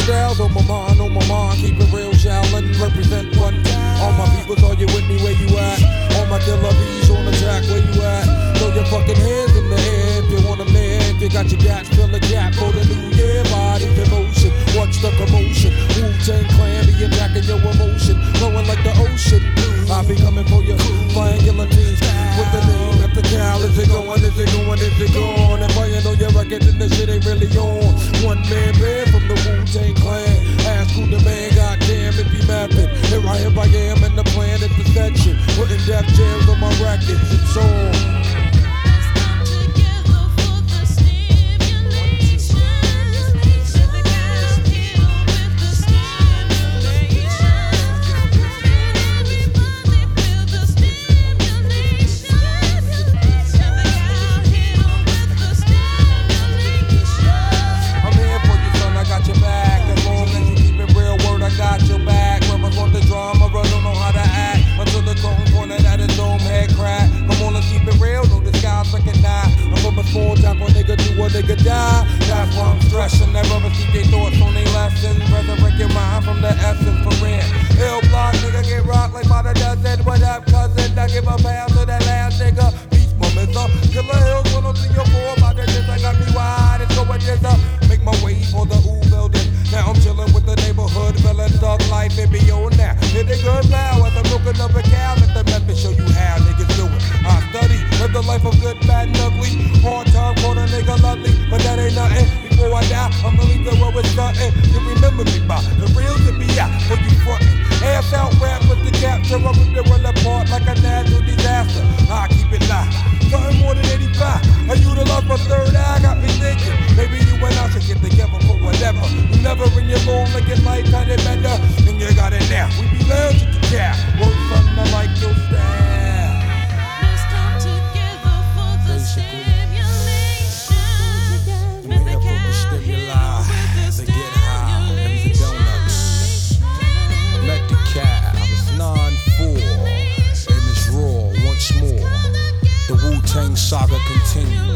styles on my mind, keep it real, shallin', represent one time. All my peoples, are you with me, where you at? All my deliveries on the track, where you at? Throw your fucking hands in the air if you want them there. If you got your gats, fill the gap for the new year. Bodies in motion, watch the commotion. Wu-Tang Clan be attacking your emotion, flowing like the ocean. I be coming for you, triangular teams with the name at the cal. Is it going, is it going, is it gone? If I ain't on your record, then the shit ain't really on. One man band from the Wu-Tang Clan. Ask who the man, goddamn if he mapping. Here I am in the planet section, putting death jams on my records. It's on. Nigga die, that's why I'm stressing. Never receive their thoughts on their lessons. Resurrect your mind from the essence for real. Ill block, nigga get rocked like by the dozen. What up, cousin? I give a pound to that last nigga. Beast momentum, Killer Hills, 10304. My digits, I got me wide. It's going this up. Make my way for the U building. Now I'm chilling with the neighborhood, feeling thug life, it be on now. Hit a good bow as I'm looking up a cow. Let the method show you how niggas do it. I study, live the life of good, bad, and ugly. Hard time for the nigga lovely, but that ain't nothing. Before I die, I'ma leave the world with something. You remember me by the real to be out for you frontin'. Ass out rap with the capture, I rip the world apart like a natural disaster. I keep it live, something more than 85. I utilize my third eye, got me thinking. Maybe you and I should get together for whatever. You never in your long like your life kinda better, and you got it now. We be lounging to cow, work something I like your style. Saga continues.